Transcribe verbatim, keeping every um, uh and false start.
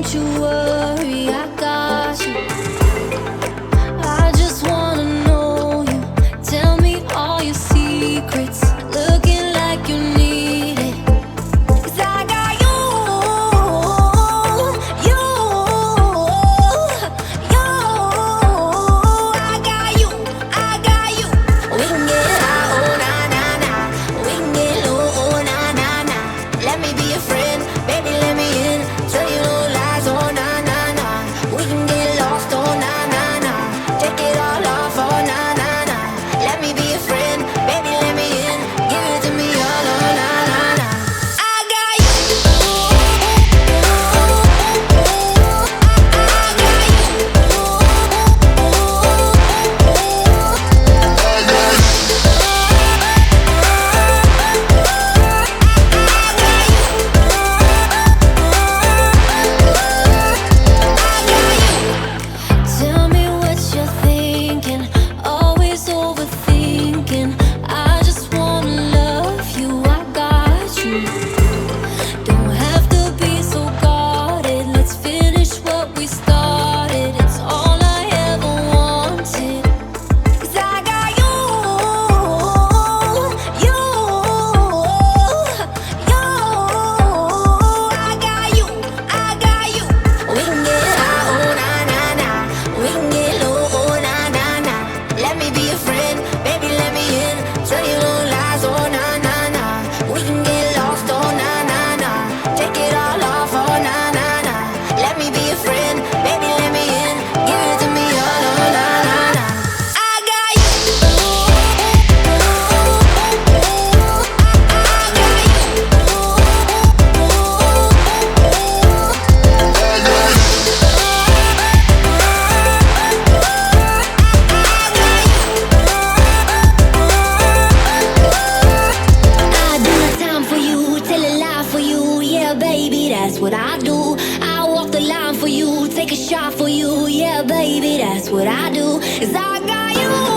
you worry, I got you. I just wanna know you. Tell me all your secrets. Looking like you need it. 'Cause I got you, you, you. I got you, I got you. We can get high, oh na na na. We can get low, oh na na na. Let me be your friend, baby, let me in. Tell you no lies, oh na na na. We can get lost, oh na na na. Take it all off, oh na na na. Let me be your friend, baby, let me in. Give it to me all, oh na na na. I got you. Tell me what you're thinking, always overthinking. I just wanna love you, I got you. Don't have to be so guarded, let's finish what we started. It's all I ever wanted. 'Cause I got you, you, you. I got you, I got you. We can get high, oh na na na. We can get low, oh na na na. Let me be your friend, baby, let me in. Tell you no lies, oh na na na. We can get lost, oh na na na. Take it all off, oh na na na. Let me be your friend, baby, let me in. Give it to me all, oh na na na. I got you. I do my time for you, tell a lie for you, yeah, baby, that's what I do. I walk the line for you, take a shot for you, yeah, baby, that's what I do. 'Cause I got you.